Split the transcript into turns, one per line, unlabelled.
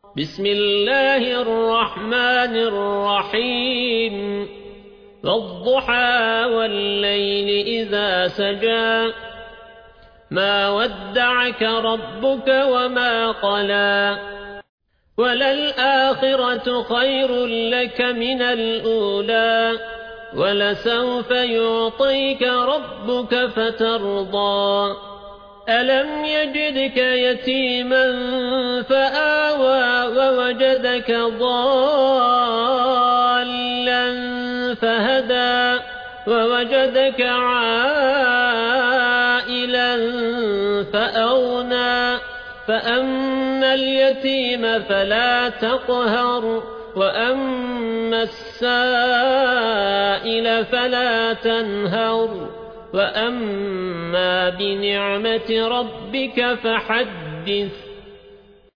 بسم الله الرحمن الرحيم والضحى والليل إذا سجى ما ودعك ربك وما قلى وللآخرة خير لك من الأولى ولسوف يعطيك ربك فترضى ألم يجدك يتيما فآوى ووجدك ضالا فهدى ووجدك عائلا فأغنى فأما اليتيم فلا تقهر وأما السائل فلا تنهر وأما بنعمة ربك فحدث